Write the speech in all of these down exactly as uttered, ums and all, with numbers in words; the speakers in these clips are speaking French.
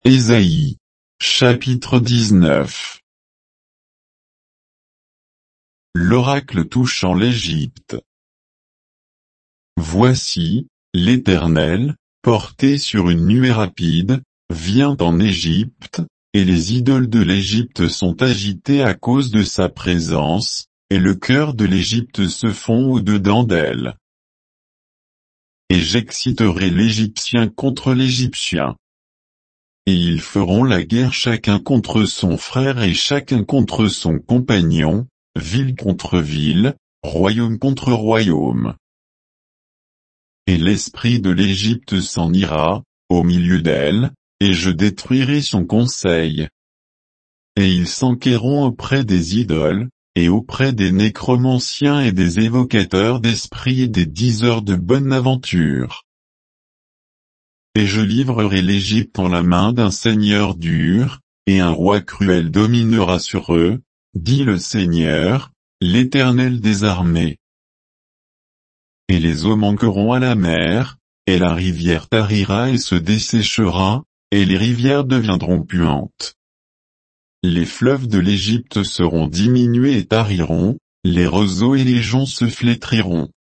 Ésaïe. Chapitre dix-neuf. L'oracle touchant l'Égypte. Voici, l'Éternel, porté sur une nuée rapide, vient en Égypte, et les idoles de l'Égypte sont agitées à cause de sa présence, et le cœur de l'Égypte se fond au-dedans d'elle. Et j'exciterai l'Égyptien contre l'Égyptien. Et ils feront la guerre chacun contre son frère et chacun contre son compagnon, ville contre ville, royaume contre royaume. Et l'esprit de l'Égypte s'en ira, au milieu d'elle, et je détruirai son conseil. Et ils s'enquerront auprès des idoles, et auprès des nécromanciens et des évocateurs d'esprit et des diseurs de bonne aventure. Et je livrerai l'Égypte en la main d'un seigneur dur, et un roi cruel dominera sur eux, dit le Seigneur, l'Éternel des armées. Et les eaux manqueront à la mer, et la rivière tarira et se desséchera, et les rivières deviendront puantes. Les fleuves de l'Égypte seront diminués et tariront, les roseaux et les joncs se flétriront.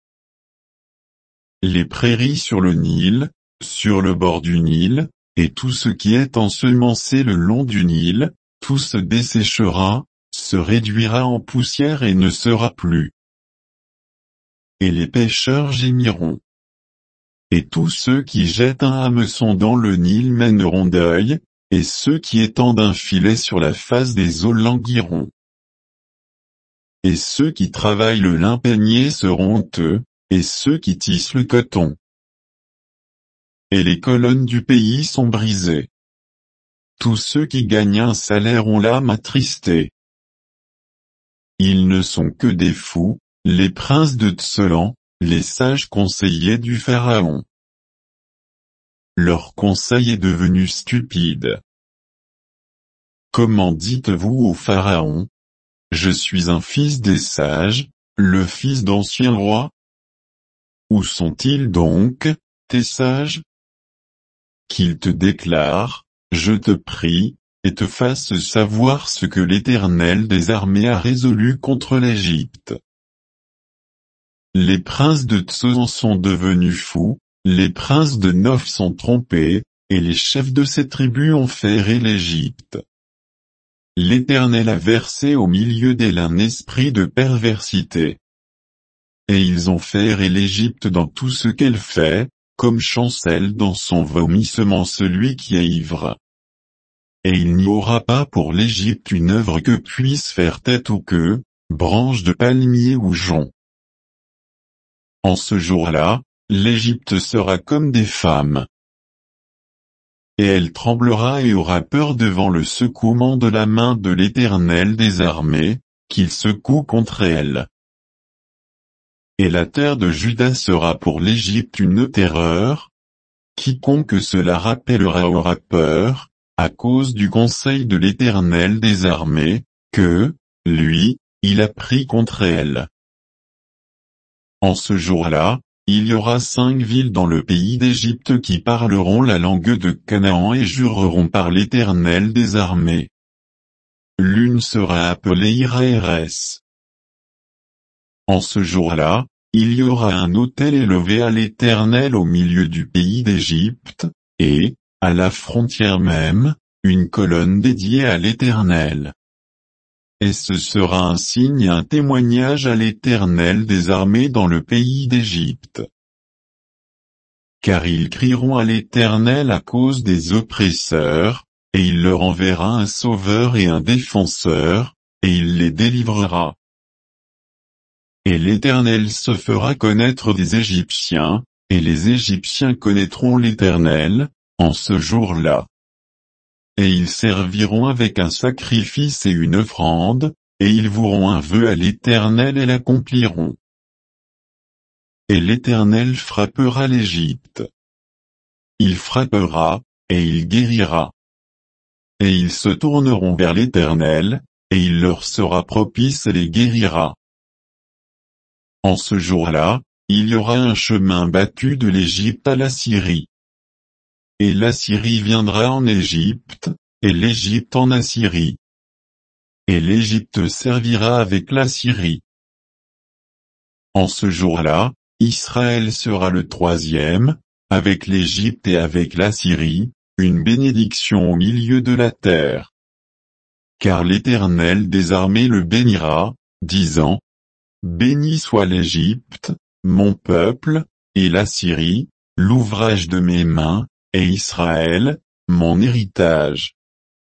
Les prairies sur le Nil, sur le bord du Nil, et tout ce qui est ensemencé le long du Nil, tout se desséchera, se réduira en poussière et ne sera plus. Et les pêcheurs gémiront. Et tous ceux qui jettent un hameçon dans le Nil mèneront deuil, et ceux qui étendent un filet sur la face des eaux languiront. Et ceux qui travaillent le lin peigné seront honteux, et ceux qui tissent le coton. Et les colonnes du pays sont brisées. Tous ceux qui gagnent un salaire ont l'âme attristée. Ils ne sont que des fous, les princes de Tsolan, les sages conseillers du Pharaon. Leur conseil est devenu stupide. Comment dites-vous au Pharaon? Je suis un fils des sages, le fils d'anciens rois? Où sont-ils donc, tes sages? Qu'ils te déclarent, je te prie, et te fassent savoir ce que l'Éternel des armées a résolu contre l'Égypte. Les princes de Tsolan sont devenus fous, les princes de Noph sont trompés, et les chefs de ces tribus ont fait errer l'Égypte. L'Éternel a versé au milieu d'elle un esprit de perversité. Et ils ont fait errer l'Égypte dans tout ce qu'elle fait, comme chancelle dans son vomissement celui qui est ivre. Et il n'y aura pas pour l'Égypte une œuvre que puisse faire tête ou queue, branche de palmier ou jonc. En ce jour-là, l'Égypte sera comme des femmes. Et elle tremblera et aura peur devant le secouement de la main de l'Éternel des armées, qu'il secoue contre elle. Et la terre de Juda sera pour l'Égypte une terreur. Quiconque cela rappellera aura peur, à cause du conseil de l'Éternel des armées, que, lui, il a pris contre elle. En ce jour-là, il y aura cinq villes dans le pays d'Égypte qui parleront la langue de Canaan et jureront par l'Éternel des armées. L'une sera appelée Ira-Érès. En ce jour-là, il y aura un autel élevé à l'Éternel au milieu du pays d'Égypte, et, à la frontière même, une colonne dédiée à l'Éternel. Et ce sera un signe et un témoignage à l'Éternel des armées dans le pays d'Égypte. Car ils crieront à l'Éternel à cause des oppresseurs, et il leur enverra un sauveur et un défenseur, et il les délivrera. Et l'Éternel se fera connaître des Égyptiens, et les Égyptiens connaîtront l'Éternel, en ce jour-là. Et ils serviront avec un sacrifice et une offrande, et ils voueront un vœu à l'Éternel et l'accompliront. Et l'Éternel frappera l'Égypte. Il frappera, et il guérira. Et ils se tourneront vers l'Éternel, et il leur sera propice et les guérira. En ce jour-là, il y aura un chemin battu de l'Égypte à la Syrie. et l'Assyrie viendra en Égypte, et l'Égypte en Assyrie. Et l'Égypte servira avec l'Assyrie. En ce jour-là, Israël sera le troisième, avec l'Égypte et avec l'Assyrie, une bénédiction au milieu de la terre. Car l'Éternel des armées le bénira, disant, béni soit l'Égypte, mon peuple, et l'Assyrie, l'ouvrage de mes mains, et Israël, mon héritage.